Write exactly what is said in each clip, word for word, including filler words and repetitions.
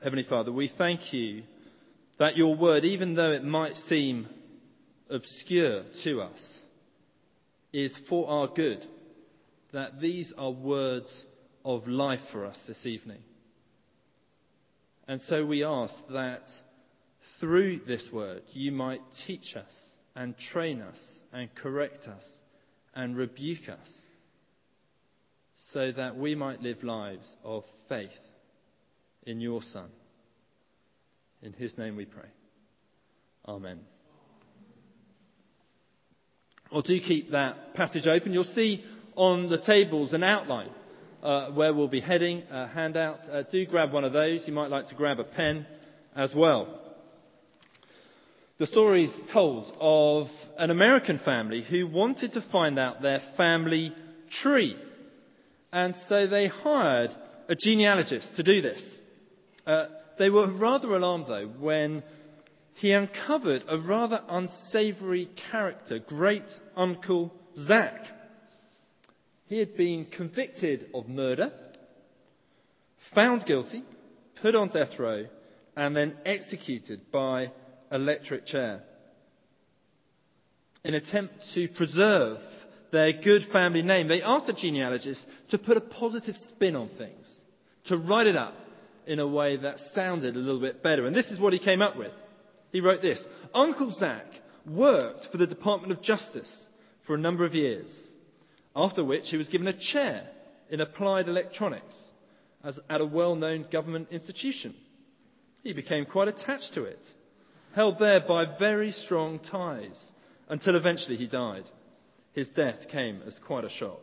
Heavenly Father, we thank you that your word, even though it might seem obscure to us, is for our good, that these are words of life for us this evening. And so we ask that through this word you might teach us and train us and correct us and rebuke us, so that we might live lives of faith in your Son. In his name we pray. Amen. Well, do keep that passage open. You'll see on the tables an outline uh, where we'll be heading, a handout. Uh, do grab one of those. You might like to grab a pen as well. The story is told of an American family who wanted to find out their family tree. And so they hired a genealogist to do this. Uh, they were rather alarmed, though, when he uncovered a rather unsavoury character, Great Uncle Zach. He had been convicted of murder, found guilty, put on death row, and then executed by electric chair. In an attempt to preserve their good family name, they asked the genealogist to put a positive spin on things, to write it up in a way that sounded a little bit better. And this is what he came up with. He wrote this: Uncle Zach worked for the Department of Justice for a number of years, after which he was given a chair in applied electronics as at a well-known government institution. He became quite attached to it, held there by very strong ties, until eventually he died. His death came as quite a shock.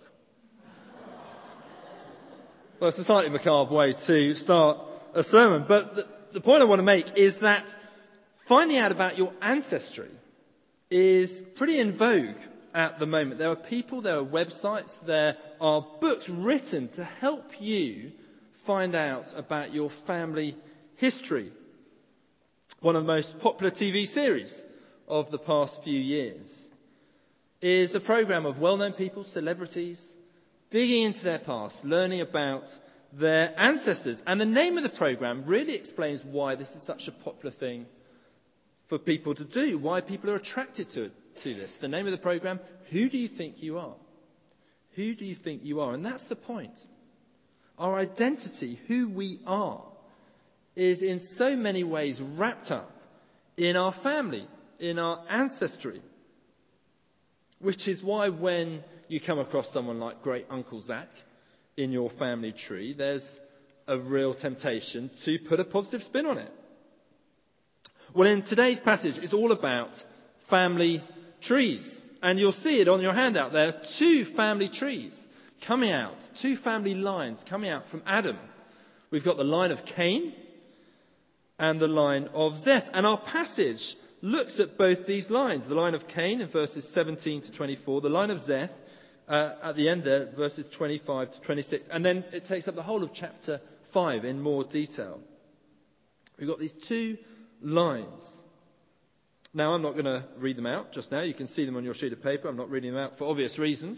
Well, it's a slightly macabre way to start a sermon, but the, the point I want to make is that finding out about your ancestry is pretty in vogue at the moment. There are people, there are websites, there are books written to help you find out about your family history. One of the most popular T V series of the past few years is a program of well-known people, celebrities, digging into their past, learning about their ancestors. And the name of the program really explains why this is such a popular thing for people to do, why people are attracted to, to this. The name of the program, Who Do You Think You Are? Who do you think you are? And that's the point. Our identity, who we are, is in so many ways wrapped up in our family, in our ancestry. Which is why when you come across someone like Great Uncle Zach in your family tree, there's a real temptation to put a positive spin on it. Well, in today's passage, it's all about family trees. And you'll see it on your handout. There are two family trees coming out, two family lines coming out from Adam. We've got the line of Cain and the line of Zeth. And our passage looks at both these lines. The line of Cain in verses seventeen to twenty-four. The line of Zeth uh, at the end there, verses twenty-five to twenty-six. And then it takes up the whole of chapter five in more detail. We've got these two lines. Now, I'm not going to read them out just now. You can see them on your sheet of paper. I'm not reading them out for obvious reasons.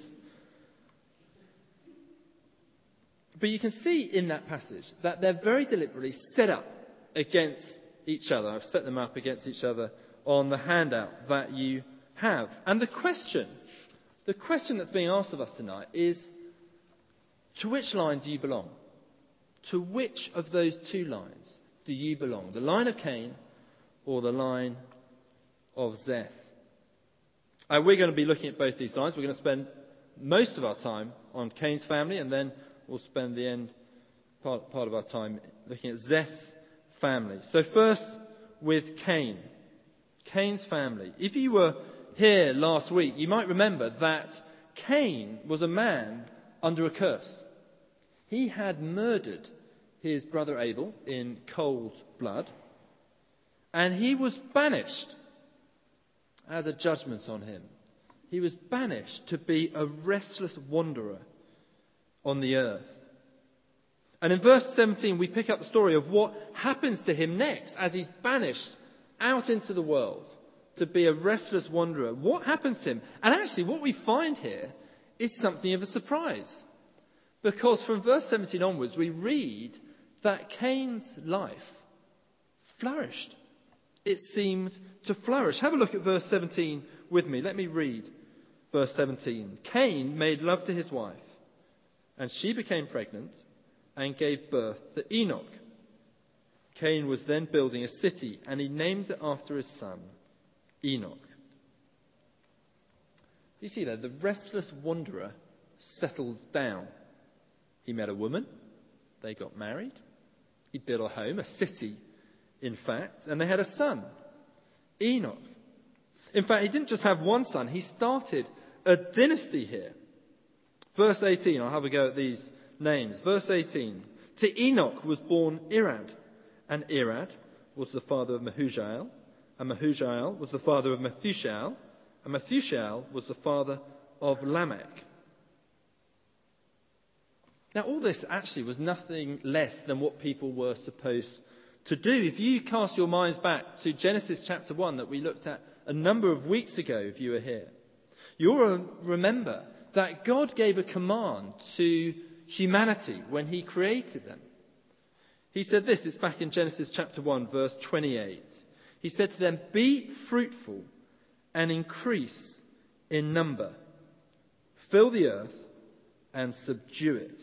But you can see in that passage that they're very deliberately set up against each other. I've set them up against each other on the handout that you have. And the question, the question that's being asked of us tonight is, to which line do you belong? To which of those two lines do you belong? The line of Cain or the line of Zeth? Uh, we're going to be looking at both these lines. We're going to spend most of our time on Cain's family, and then we'll spend the end part, part of our time looking at Zeth's family. So first with Cain. Cain's family. If you were here last week, you might remember that Cain was a man under a curse. He had murdered his brother Abel in cold blood, and he was banished as a judgment on him. He was banished to be a restless wanderer on the earth. And in verse seventeen, we pick up the story of what happens to him next as he's banished out into the world to be a restless wanderer. What happens to him? And actually, what we find here is something of a surprise. Because from verse seventeen onwards, we read that Cain's life flourished. It seemed to flourish. Have a look at verse seventeen with me. Let me read verse seventeen. Cain made love to his wife, and she became pregnant and gave birth to Enoch. Cain was then building a city, and he named it after his son, Enoch. You see there, the restless wanderer settled down. He met a woman. They got married. He built a home, a city, in fact, and they had a son, Enoch. In fact, he didn't just have one son. He started a dynasty here. Verse eighteen, I'll have a go at these names. Verse eighteen, to Enoch was born Irad, and Irad was the father of Mehujael, and Mehujael was the father of Methushael, and Methushael was the father of Lamech. Now, all this actually was nothing less than what people were supposed to do. If you cast your minds back to Genesis chapter one that we looked at a number of weeks ago, if you were here, you'll remember that God gave a command to humanity when he created them. He said this, it's back in Genesis chapter one, verse twenty-eight. He said to them, be fruitful and increase in number. Fill the earth and subdue it.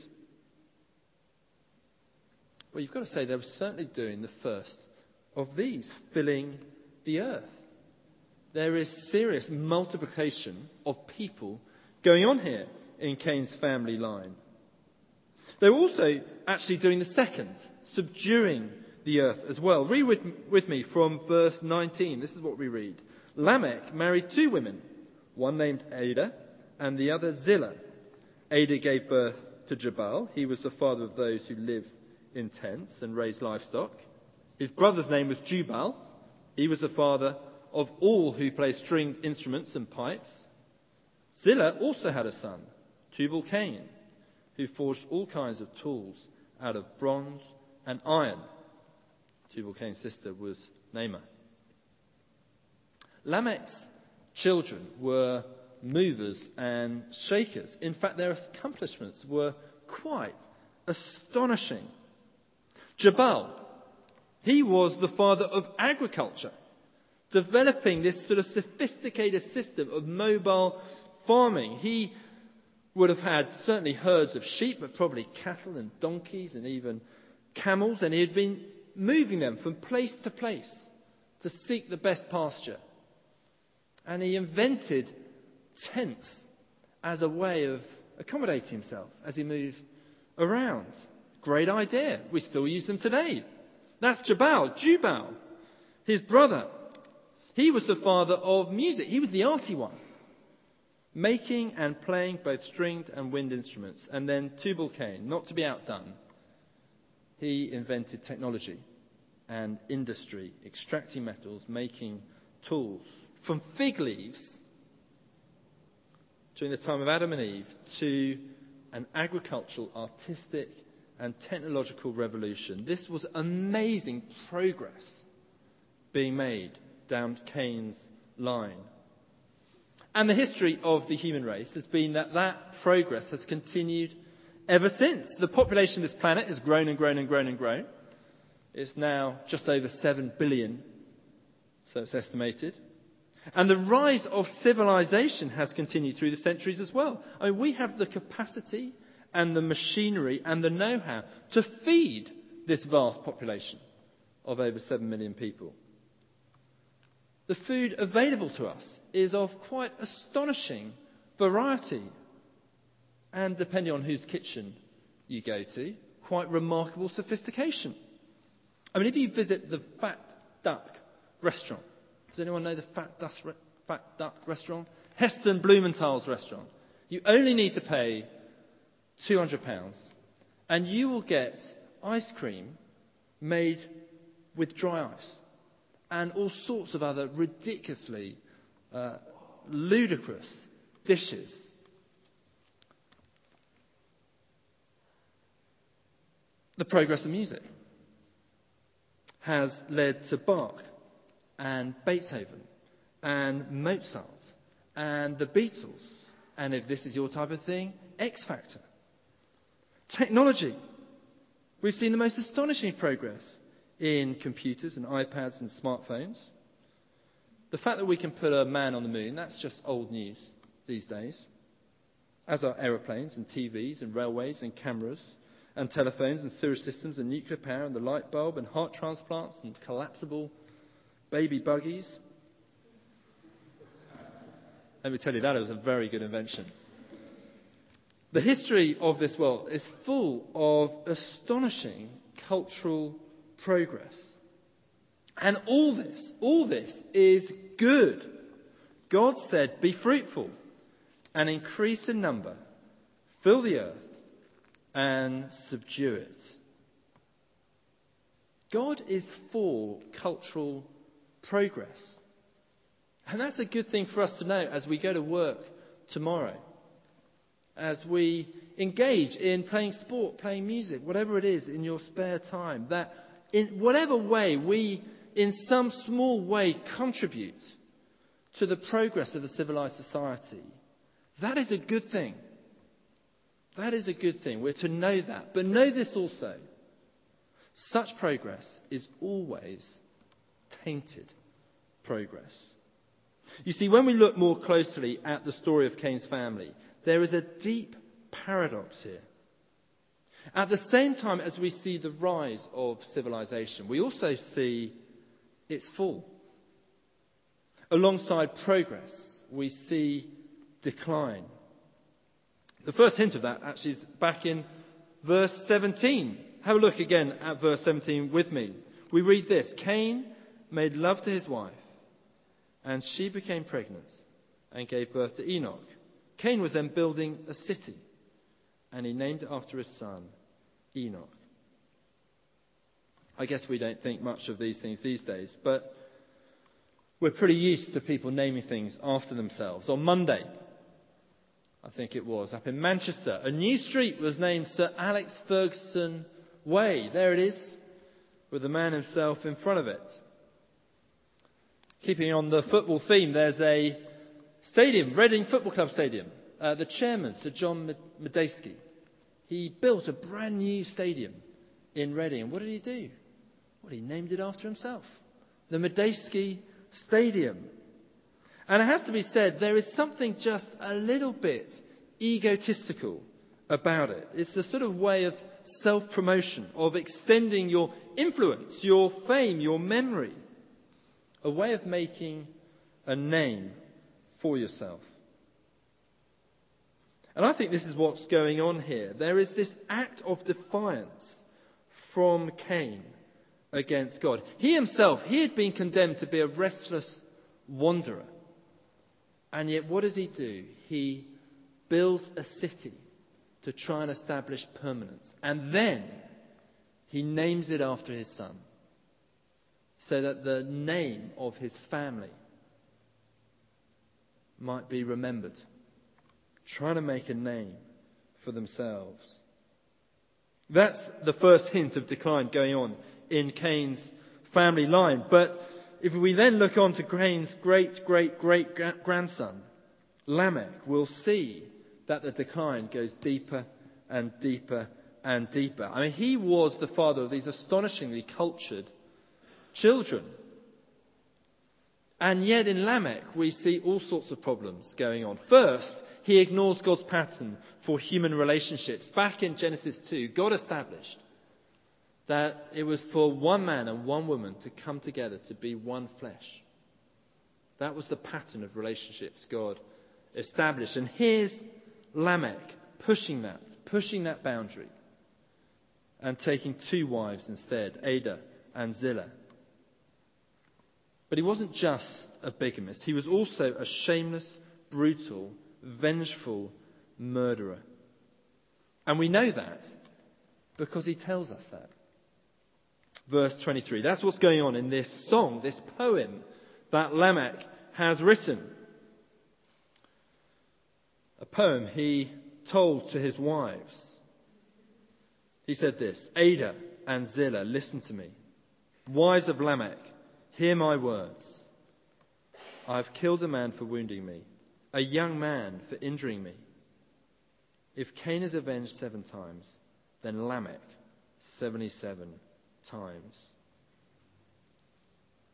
Well, you've got to say they were certainly doing the first of these, filling the earth. There is serious multiplication of people going on here in Cain's family line. They were also actually doing the second, subduing the earth as well. Read with, with me from verse nineteen. This is what we read. Lamech married two women, one named Adah and the other Zillah. Adah gave birth to Jabal. He was the father of those who live in tents and raise livestock. His brother's name was Jubal. He was the father of all who play stringed instruments and pipes. Zillah also had a son, Tubal-Cain, who forged all kinds of tools out of bronze and iron. Tubal-Cain's sister was Naamah. Lamech's children were movers and shakers. In fact, their accomplishments were quite astonishing. Jabal, he was the father of agriculture, developing this sort of sophisticated system of mobile farming. He would have had certainly herds of sheep, but probably cattle and donkeys and even camels, and he had been moving them from place to place to seek the best pasture. And he invented tents as a way of accommodating himself as he moved around. Great idea. We still use them today. That's Jabal. Jubal, his brother. He was the father of music. He was the arty one, making and playing both stringed and wind instruments. And then Tubal-Cain, not to be outdone, he invented technology and industry, extracting metals, making tools. From fig leaves during the time of Adam and Eve to an agricultural, artistic and technological revolution. This was amazing progress being made down Cain's line. And the history of the human race has been that that progress has continued ever since. The population of this planet has grown and grown and grown and grown. It's now just over seven billion, so it's estimated. And the rise of civilization has continued through the centuries as well. I mean, we have the capacity and the machinery and the know-how to feed this vast population of over seven million people. The food available to us is of quite astonishing variety. And depending on whose kitchen you go to, quite remarkable sophistication. I mean, if you visit the Fat Duck restaurant, does anyone know the Fat Duck, Fat Duck restaurant? Heston Blumenthal's restaurant. You only need to pay two hundred pounds and you will get ice cream made with dry ice and all sorts of other ridiculously uh, ludicrous dishes. The progress of music has led to Bach and Beethoven and Mozart and the Beatles, and if this is your type of thing, X Factor. Technology. We've seen the most astonishing progress in computers and iPads and smartphones. The fact that we can put a man on the moon, that's just old news these days. As are aeroplanes and T Vs and railways and cameras and telephones and sewage systems and nuclear power and the light bulb and heart transplants and collapsible baby buggies. Let me tell you, that was a very good invention. The history of this world is full of astonishing cultural progress. And all this, all this is good. God said, be fruitful and increase in number, fill the earth and subdue it. God is for cultural progress. And that's a good thing for us to know as we go to work tomorrow. As we engage in playing sport, playing music, whatever it is in your spare time, that in whatever way we, in some small way, contribute to the progress of a civilized society, that is a good thing. That is a good thing. We're to know that. But know this also. Such progress is always tainted progress. You see, when we look more closely at the story of Cain's family, there is a deep paradox here. At the same time as we see the rise of civilization, we also see its fall. Alongside progress, we see decline. The first hint of that actually is back in verse seventeen. Have a look again at verse seventeen with me. We read this: Cain made love to his wife, and she became pregnant and gave birth to Enoch. Cain was then building a city, and he named it after his son, Enoch. I guess we don't think much of these things these days, but we're pretty used to people naming things after themselves. On Monday, I think it was, up in Manchester, a new street was named Sir Alex Ferguson Way. There it is, with the man himself in front of it. Keeping on the football theme, there's a stadium, Reading Football Club Stadium. Uh, the chairman, Sir John Medeski, he built a brand new stadium in Reading. And what did he do? Well, he named it after himself. The Medeski Stadium. And it has to be said, there is something just a little bit egotistical about it. It's a sort of way of self-promotion, of extending your influence, your fame, your memory. A way of making a name for yourself. And I think this is what's going on here. There is this act of defiance from Cain against God. He himself, he had been condemned to be a restless wanderer. And yet what does he do? He builds a city to try and establish permanence. And then he names it after his son, so that the name of his family might be remembered. Trying to make a name for themselves. That's the first hint of decline going on in Cain's family line. But if we then look on to Cain's great, great, great grandson, Lamech, we'll see that the decline goes deeper and deeper and deeper. I mean, he was the father of these astonishingly cultured children. And yet in Lamech we see all sorts of problems going on. First, he ignores God's pattern for human relationships. Back in Genesis two, God established that it was for one man and one woman to come together to be one flesh. That was the pattern of relationships God established. And here's Lamech pushing that, pushing that boundary and taking two wives instead, Adah and Zillah. But he wasn't just a bigamist. He was also a shameless, brutal, vengeful murderer. And we know that because he tells us that. Verse twenty-three. That's what's going on in this song, this poem that Lamech has written. A poem he told to his wives. He said this: Adah and Zillah, listen to me. Wives of Lamech, hear my words. I have killed a man for wounding me, a young man for injuring me. If Cain is avenged seven times, then Lamech seventy-seven times.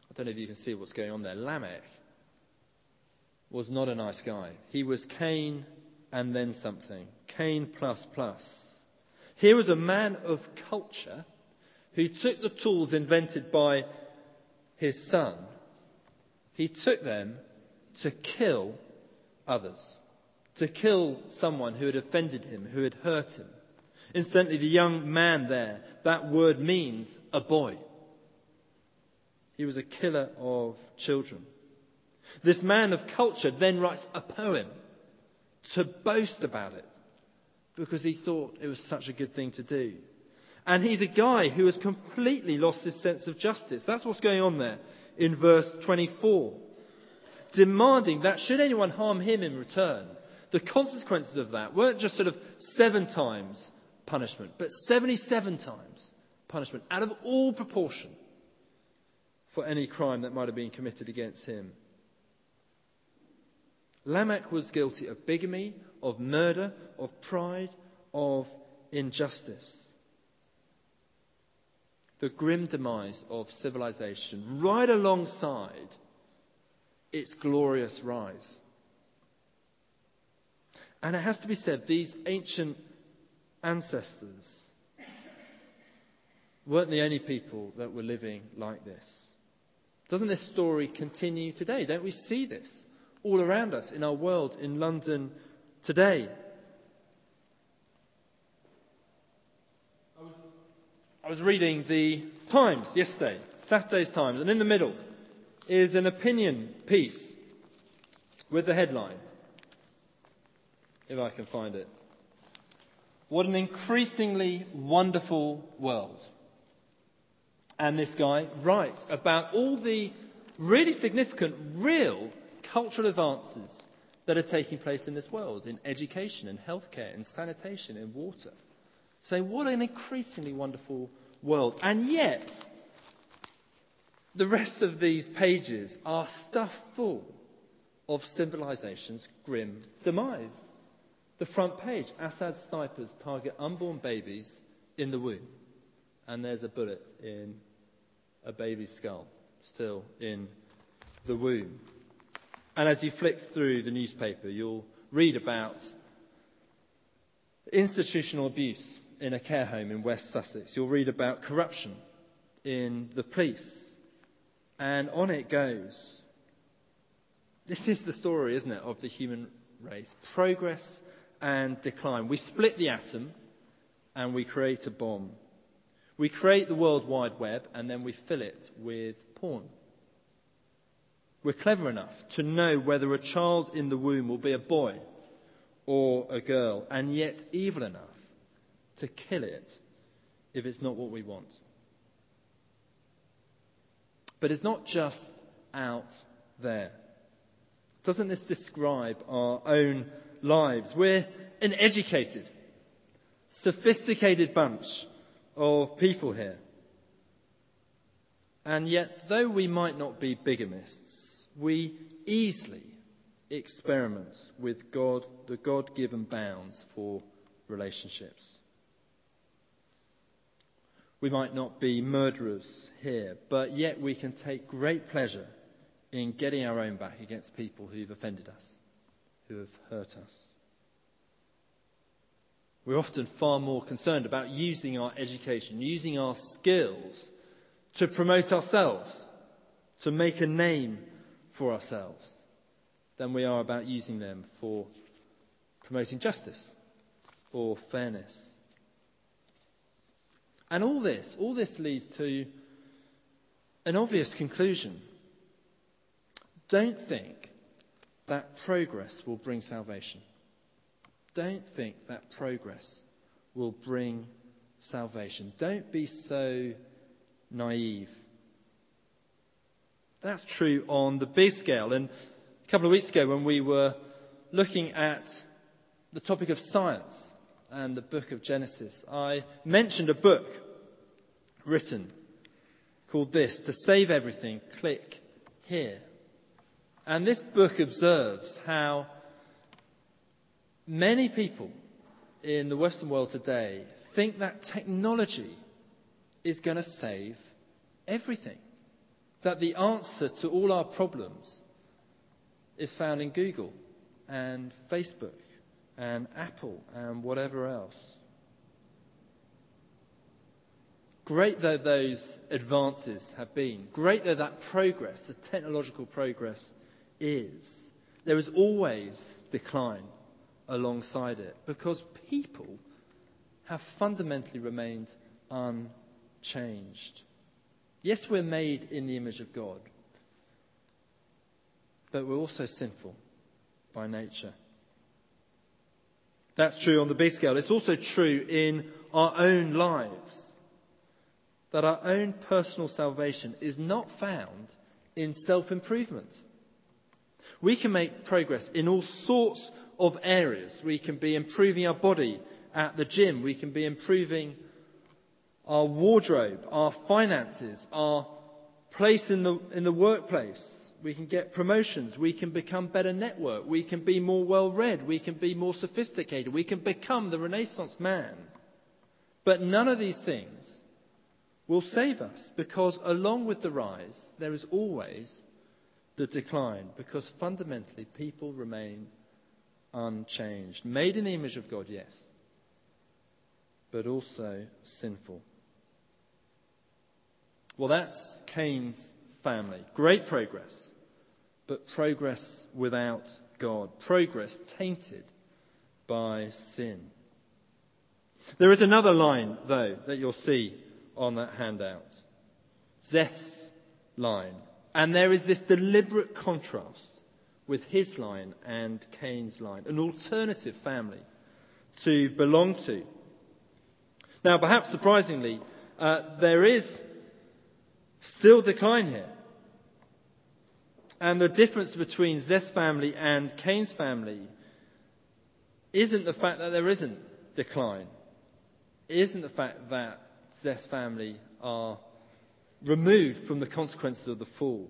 I don't know if you can see what's going on there. Lamech was not a nice guy. He was Cain and then something. Cain plus plus. Here was a man of culture who took the tools invented by his son. He took them to kill others, to kill someone who had offended him, who had hurt him. Incidentally, the young man there, that word means a boy. He was a killer of children. This man of culture then writes a poem to boast about it because he thought it was such a good thing to do. And he's a guy who has completely lost his sense of justice. That's what's going on there in verse twenty-four. Demanding that should anyone harm him in return, the consequences of that weren't just sort of seven times punishment, but seventy-seven times punishment out of all proportion for any crime that might have been committed against him. Lamech was guilty of bigamy, of murder, of pride, of injustice. The grim demise of civilization, right alongside its glorious rise. And it has to be said, these ancient ancestors weren't the only people that were living like this. Doesn't this story continue today? Don't we see this all around us in our world, in London today? I was, I was reading the Times yesterday, Saturday's Times, and in the middle is an opinion piece with the headline, if I can find it. What an increasingly wonderful world. And this guy writes about all the really significant, real cultural advances that are taking place in this world, in education, in healthcare, in sanitation, in water. So what an increasingly wonderful world. And yet, the rest of these pages are stuffed full of civilization's grim demise. The front page, Assad snipers target unborn babies in the womb. And there's a bullet in a baby's skull, still in the womb. And as you flick through the newspaper, you'll read about institutional abuse in a care home in West Sussex. You'll read about corruption in the police. And on it goes. This is the story, isn't it, of the human race. Progress and decline. We split the atom and we create a bomb. We create the World Wide Web and then we fill it with porn. We're clever enough to know whether a child in the womb will be a boy or a girl, and yet evil enough to kill it if it's not what we want. But it's not just out there. Doesn't this describe our own lives? We're an educated, sophisticated bunch of people here. And yet, though we might not be bigamists, we easily experiment with God, the God-given bounds for relationships. We might not be murderers here, but yet we can take great pleasure in getting our own back against people who've offended us, who have hurt us. We're often far more concerned about using our education, using our skills to promote ourselves, to make a name for ourselves, than we are about using them for promoting justice or fairness. And all this, all this leads to an obvious conclusion. Don't think that progress will bring salvation. Don't think that progress will bring salvation. Don't be so naive. That's true on the big scale. And a couple of weeks ago when we were looking at the topic of science and the book of Genesis, I mentioned a book written called this, To Save Everything, Click Here. And this book observes how many people in the Western world today think that technology is going to save everything. that the answer to all our problems is found in Google and Facebook and Apple and whatever else. Great though those advances have been, great though that progress, the technological progress is, there is always decline alongside it because people have fundamentally remained unchanged. Yes, we're made in the image of God, but we're also sinful by nature. That's true on the big scale. It's also true in our own lives, that our own personal salvation is not found in self-improvement. We can make progress in all sorts of areas. We can be improving our body at the gym. We can be improving our wardrobe, our finances, our place in the in the workplace. We can get promotions. We can become better network. We can be more well-read. We can be more sophisticated. We can become the Renaissance man. But none of these things will save us, because along with the rise, there is always the decline, because fundamentally people remain unchanged. Made in the image of God, yes, but also sinful. Well, that's Cain's family. Great progress, but progress without God. Progress tainted by sin. There is another line, though, that you'll see on that handout. Zeth's line. And there is this deliberate contrast with his line and Cain's line. An alternative family to belong to. Now, perhaps surprisingly, uh, there is still decline here. And the difference between Zeth's family and Cain's family isn't the fact that there isn't decline. It isn't the fact that Zeth's family are removed from the consequences of the fall.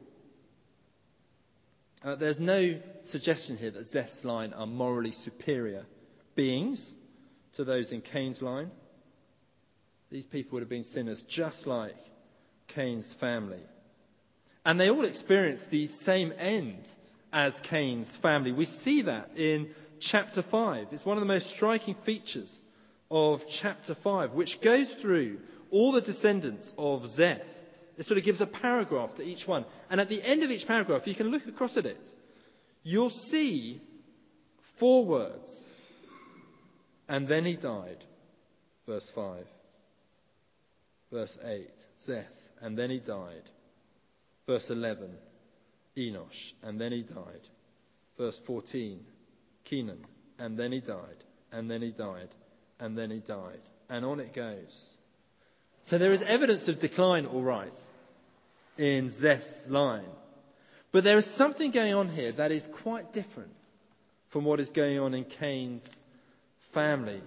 Uh, there's no suggestion here that Zeth's line are morally superior beings to those in Cain's line. These people would have been sinners just like Cain's family. And they all experienced the same end as Cain's family. We see that in chapter five. It's one of the most striking features of chapter five, which goes through all the descendants of Zeth. It sort of gives a paragraph to each one. And at the end of each paragraph, you can look across at it. You'll see four words. And then he died. Verse five. Verse eight. Zeth. And then he died. Verse eleven. Enosh. And then he died. Verse fourteen. Kenan. And then he died. And then he died. And then he died. And on it goes. So there is evidence of decline, all right, in Zeth's line. But there is something going on here that is quite different from what is going on in Cain's family.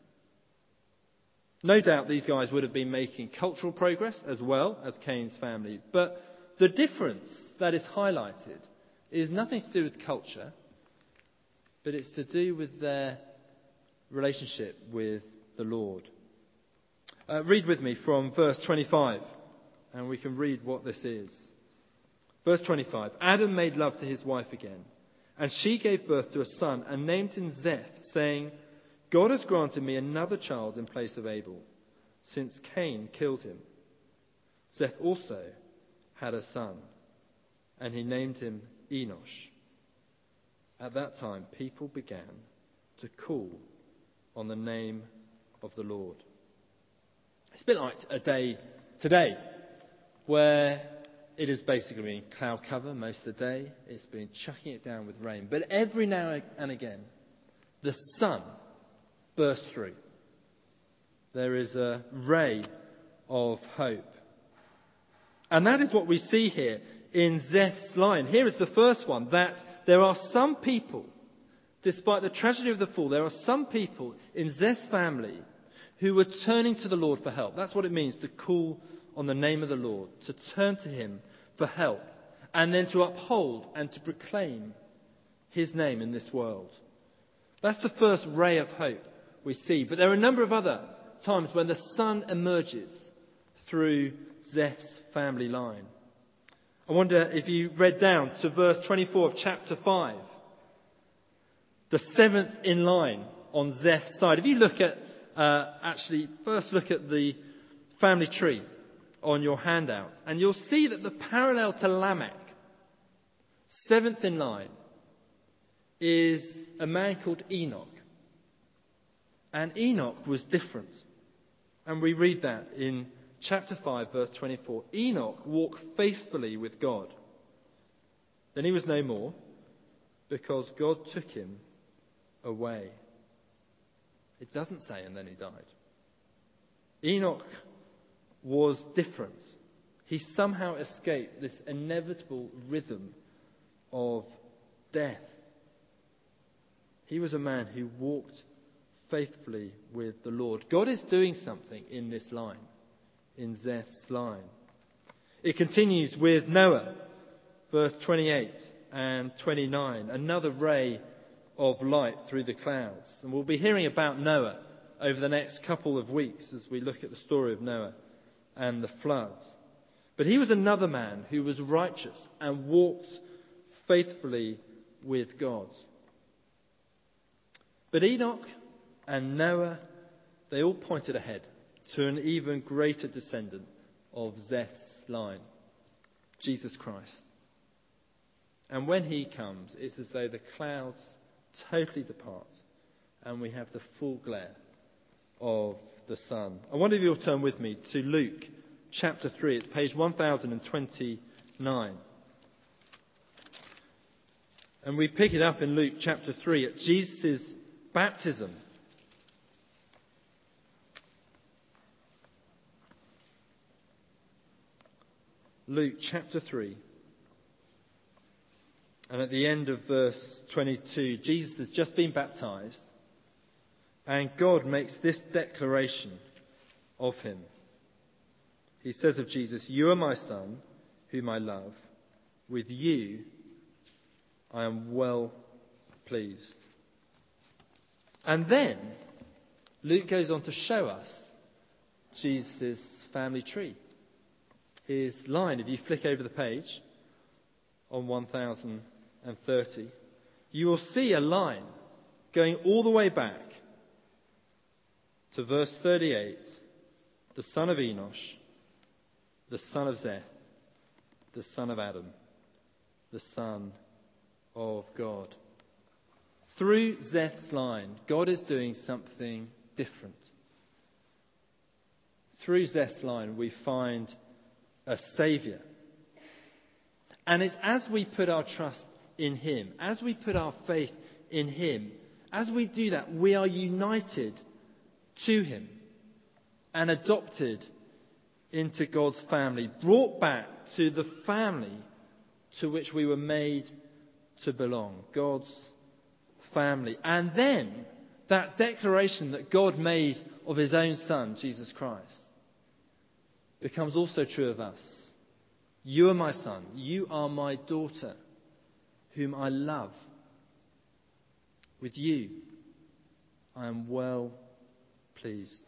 No doubt these guys would have been making cultural progress as well as Cain's family. But the difference that is highlighted is nothing to do with culture, but it's to do with their relationship with the Lord. Uh, read with me from verse twenty-five, and we can read what this is. Verse twenty-five. Adam made love to his wife again, and she gave birth to a son and named him Zeth, saying, God has granted me another child in place of Abel, since Cain killed him. Zeth also had a son, and he named him Enosh. At that time, people began to call on the name of the Lord. It's a bit like a day today where it has basically been cloud cover most of the day. It's been chucking it down with rain. But every now and again, the sun bursts through. There is a ray of hope. And that is what we see here in Zeth's line. Here is the first one, that there are some people, despite the tragedy of the fall, there are some people in Zeth's family who were turning to the Lord for help. That's what it means to call on the name of the Lord, to turn to him for help, and then to uphold and to proclaim his name in this world. That's the first ray of hope we see. But there are a number of other times when the sun emerges through Zeth's family line. I wonder if you read down to verse twenty-four of chapter five. The seventh in line on Zeth's side. If you look at, uh, actually, first look at the family tree on your handout, and you'll see that the parallel to Lamech, seventh in line, is a man called Enoch. And Enoch was different. And we read that in chapter five, verse twenty-four. Enoch walked faithfully with God. Then he was no more, because God took him away. It doesn't say, and then he died. Enoch was different. He somehow escaped this inevitable rhythm of death. He was a man who walked faithfully with the Lord. God is doing something in this line, in Zeth's line. It continues with Noah, verse twenty-eight and twenty-nine, another ray of light through the clouds. And we'll be hearing about Noah over the next couple of weeks as we look at the story of Noah and the floods. But he was another man who was righteous and walked faithfully with God. But Enoch and Noah, they all pointed ahead to an even greater descendant of Zeth's line, Jesus Christ. And when he comes, it's as though the clouds totally depart and we have the full glare of the sun. I wonder if you'll turn with me to Luke chapter three. It's page one thousand twenty-nine. And we pick it up in Luke chapter three at Jesus' baptism. Luke chapter three. And at the end of verse twenty-two, Jesus has just been baptized, and God makes this declaration of him. He says of Jesus, "You are my son, whom I love. With you I am well pleased." And then Luke goes on to show us Jesus' family tree. His line, if you flick over the page on one thousand thirty, you will see a line going all the way back to verse thirty-eight, the son of Enosh, the son of Zeth, the son of Adam, the son of God. Through Zeth's line, God is doing something different. Through Zeth's line, we find a saviour. And it's as we put our trust in him, as we put our faith in him, as we do that, we are united to him and adopted into God's family, brought back to the family to which we were made to belong, God's family. And then that declaration that God made of his own son, Jesus Christ, becomes also true of us. You are my son, you are my daughter, whom I love. With you I am well pleased.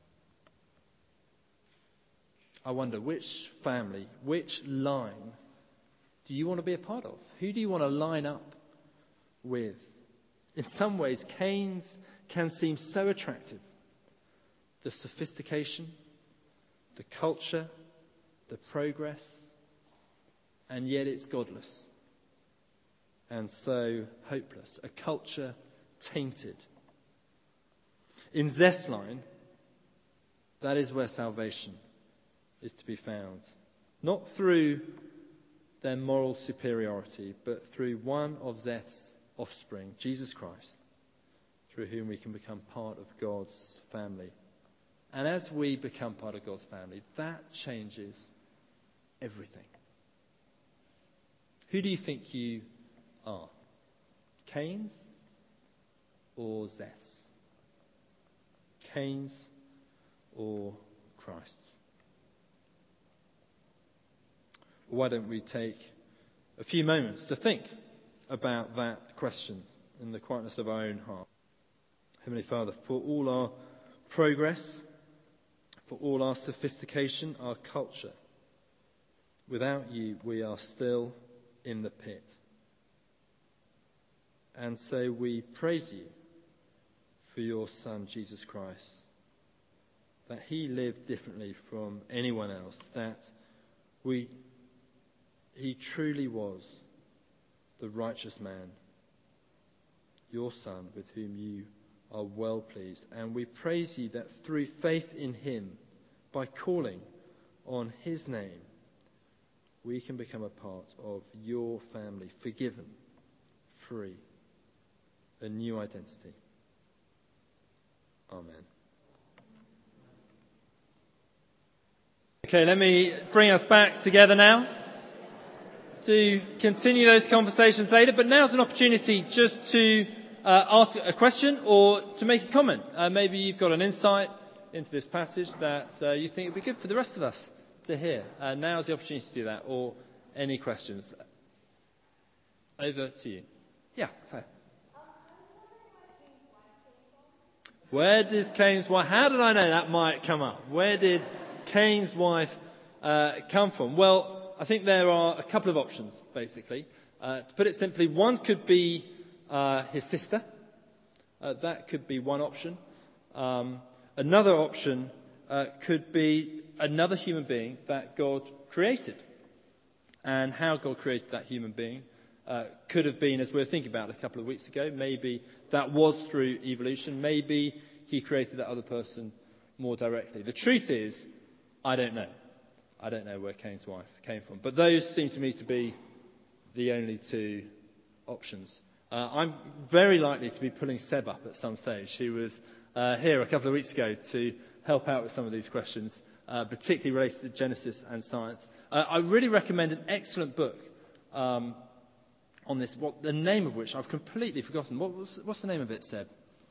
I wonder, which family, which line do you want to be a part of? Who do you want to line up with? In some ways, Cain's can seem so attractive. The sophistication, the culture, the progress, and yet it's godless and so hopeless. A culture tainted. In Zeth's line, that is where salvation is to be found. Not through their moral superiority, but through one of Zeth's offspring, Jesus Christ, through whom we can become part of God's family. And as we become part of God's family, that changes everything. Who do you think you are? Cain's or Zeth's? Cain's or Christ's? Why don't we take a few moments to think about that question in the quietness of our own heart? Heavenly Father, for all our progress, for all our sophistication, our culture, Without you, we are still in the pit. And so we praise you for your Son, Jesus Christ, that he lived differently from anyone else, that we, he truly was the righteous man, your Son, with whom you are well pleased. And we praise you that through faith in him, by calling on his name, we can become a part of your family, forgiven, free, a new identity. Amen. Okay, let me bring us back together now to continue those conversations later. But now's an opportunity just to uh, ask a question or to make a comment. Uh, maybe you've got an insight into this passage that uh, you think would be good for the rest of us to hear. Uh, now's the opportunity to do that, or any questions. Over to you. Yeah, hi. Where did Cain's wife... How did I know that might come up? Where did Cain's wife uh, come from? Well, I think there are a couple of options, basically. Uh, to put it simply, one could be uh, his sister. Uh, that could be one option. Um, another option uh, could be another human being that God created. And how God created that human being uh, could have been, as we were thinking about a couple of weeks ago, maybe that was through evolution. Maybe he created that other person more directly. The truth is, I don't know. I don't know where Cain's wife came from. But those seem to me to be the only two options. Uh, I'm very likely to be pulling Seb up at some stage. She was uh, here a couple of weeks ago to help out with some of these questions, uh, particularly related to Genesis and science. Uh, I really recommend an excellent book um, on this, what, the name of which I've completely forgotten. What was, what's the name of it, Seb?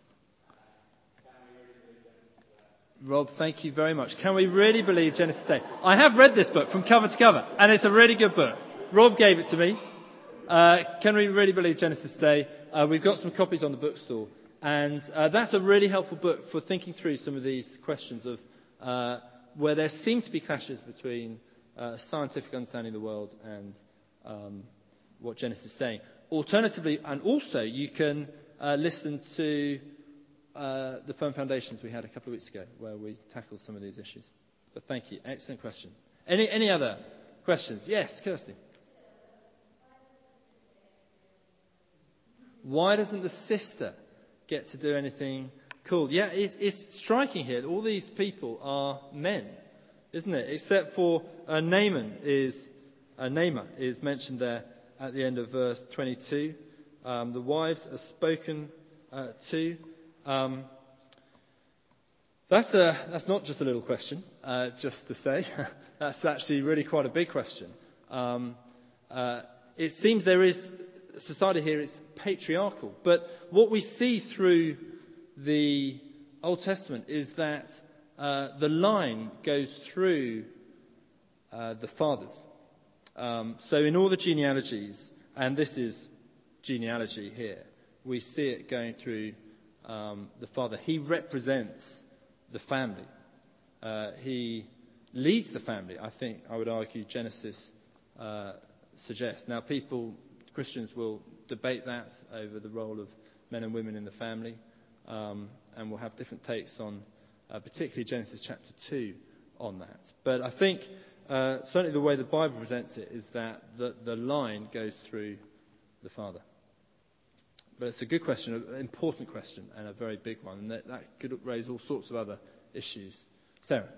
Rob, thank you very much. Can we really believe Genesis Day? I have read this book from cover to cover, and it's a really good book. Rob gave it to me. Uh, can we really believe Genesis Day? Uh, we've got some copies on the bookstore, and uh, that's a really helpful book for thinking through some of these questions of uh, where there seem to be clashes between uh, scientific understanding of the world and um, what Genesis is saying. Alternatively, and also, you can uh, listen to uh, the Firm Foundations we had a couple of weeks ago, where we tackled some of these issues. But thank you. Excellent question. Any, any other questions? Yes, Kirsty. Why doesn't the sister get to do anything cool? Yeah, it's, it's striking here. All these people are men, isn't it? Except for uh, Naaman is uh, Naamah is mentioned there at the end of verse twenty-two. Um, the wives are spoken uh, to. Um, that's a that's not just a little question, uh, just to say. That's actually really quite a big question. Um, uh, it seems there is society here is patriarchal, but what we see through the Old Testament is that uh, the line goes through uh, the fathers. Um, so in all the genealogies, and this is genealogy here, we see it going through um, the father. He represents the family. Uh, he leads the family, I think, I would argue Genesis uh, suggests. Now, people, Christians will debate that over the role of men and women in the family, um, and will have different takes on, uh, particularly Genesis chapter two, on that. But I think uh, certainly the way the Bible presents it is that the, the line goes through the father. But it's a good question, an important question, and a very big one, and that, that could raise all sorts of other issues. Sarah?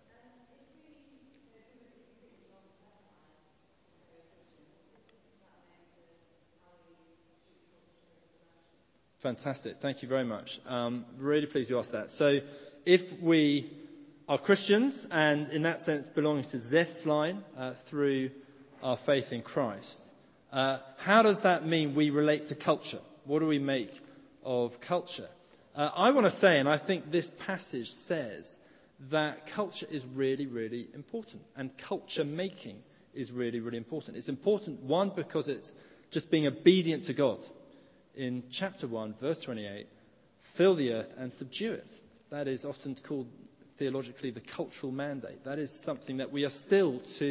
Fantastic. Thank you very much. Um, really pleased you asked that. So if we are Christians and in that sense belonging to Zeth's line uh, through our faith in Christ, uh, how does that mean we relate to culture? What do we make of culture? Uh, I want to say, and I think this passage says, that culture is really, really important. And culture making is really, really important. It's important, one, because it's just being obedient to God. In chapter one, verse twenty-eight, fill the earth and subdue it. That is often called theologically the cultural mandate. That is something that we are still to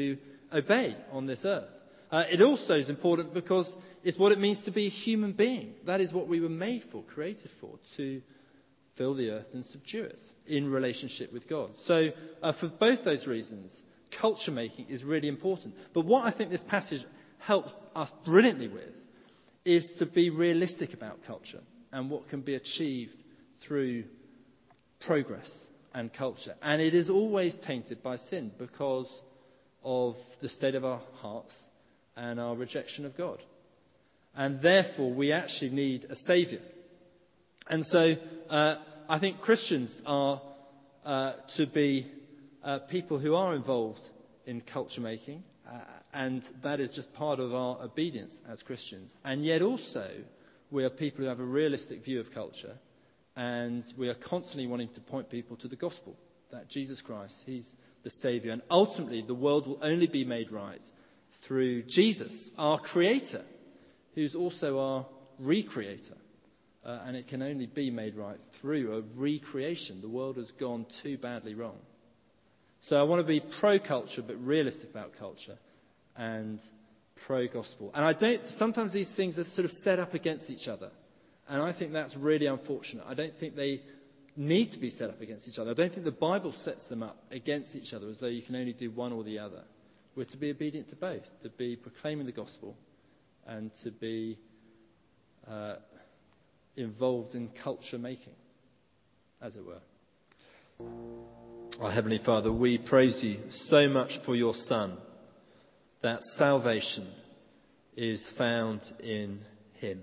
obey on this earth. Uh, it also is important because it's what it means to be a human being. That is what we were made for, created for, to fill the earth and subdue it in relationship with God. So uh, for both those reasons, culture making is really important. But what I think this passage helps us brilliantly with is to be realistic about culture and what can be achieved through progress and culture. And it is always tainted by sin because of the state of our hearts and our rejection of God. And therefore, we actually need a saviour. And so, uh, I think Christians are uh, to be uh, people who are involved in culture making, uh, and that is just part of our obedience as Christians. And yet also, we are people who have a realistic view of culture, and we are constantly wanting to point people to the gospel, that Jesus Christ, he's the saviour. And ultimately, the world will only be made right through Jesus, our creator, who's also our recreator. Uh, and it can only be made right through a recreation. The world has gone too badly wrong. So I want to be pro-culture, but realistic about culture, and pro-gospel. And I don't. Sometimes these things are sort of set up against each other, and I think that's really unfortunate. I don't think they need to be set up against each other. I don't think the Bible sets them up against each other as though you can only do one or the other. We're to be obedient to both, to be proclaiming the gospel and to be uh, involved in culture making, as it were. Our Heavenly Father, we praise you so much for your Son, that salvation is found in him.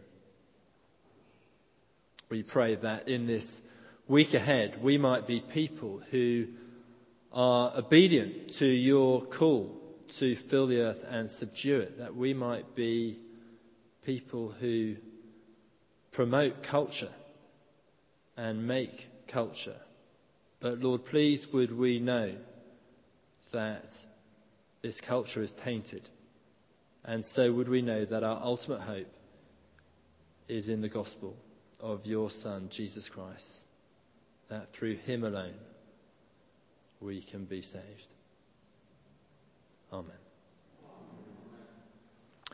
We pray that in this week ahead we might be people who are obedient to your call to fill the earth and subdue it, that we might be people who promote culture and make culture. But Lord, please would we know that this culture is tainted, and so would we know that our ultimate hope is in the gospel of your Son, Jesus Christ, that through him alone we can be saved. Amen.